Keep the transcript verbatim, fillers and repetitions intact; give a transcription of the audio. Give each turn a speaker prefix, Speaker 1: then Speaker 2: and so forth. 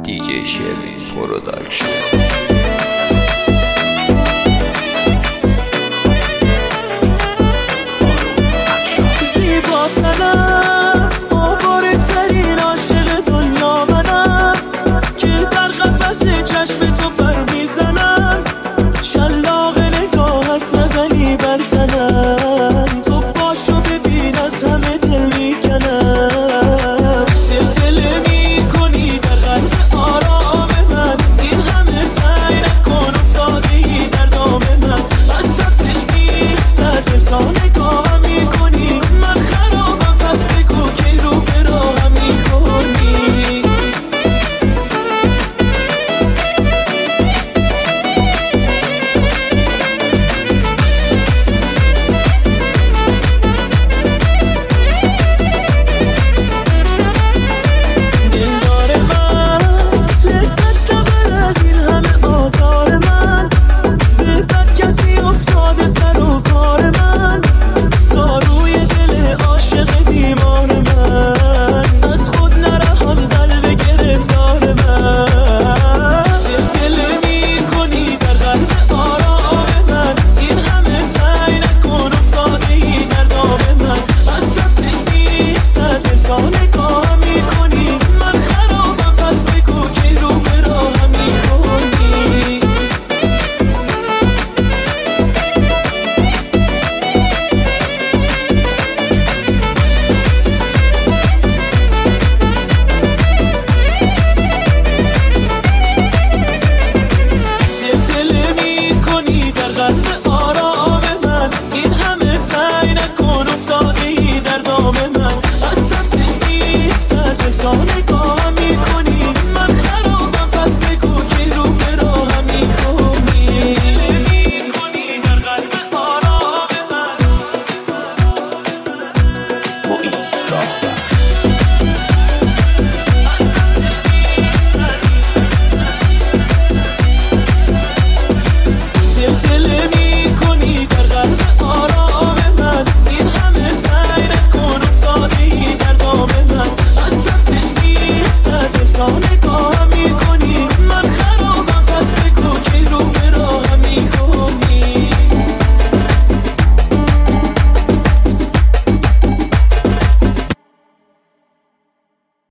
Speaker 1: دی جی شروین پروداکشن.
Speaker 2: زیبا سنم آواره ترین عاشق دنیا منم که در قفس چشم تو پر میزنم، شلاق نگاهت نزنی بر تنم، تو باشو ببین از همه دل میکنم، زلزله میکنی در قلب آرام من، این همه سعی نکن افتادی در دام من، وسطش میرسد دل تا نگاهم میکنی، من خرابم پس بگو که رو به راهم میکنی. دلدار من لذت نبر از این همه آزار من، به بد کسی افتاده سر و کار من، تا روی دل عاشق بیمار من، از خود نرهم قلب گرفتار من، زلزله میکنی در قلب آرام من، این همه سعی نکن افتادی در دام من، وسطش میرسد دل تا نگاهم میکنی، من خرابم پس بگو که رو به راهم میکنی. زلزله میکنی در قلب آرام من، این همه سعی نکن افتادی در دام من، وسطش میرسد دل تا نگاهم میکنی، من خرابم پس بگو که رو به راهم میکنی. زلزله میکنی در قلب آرام من.
Speaker 1: با این راه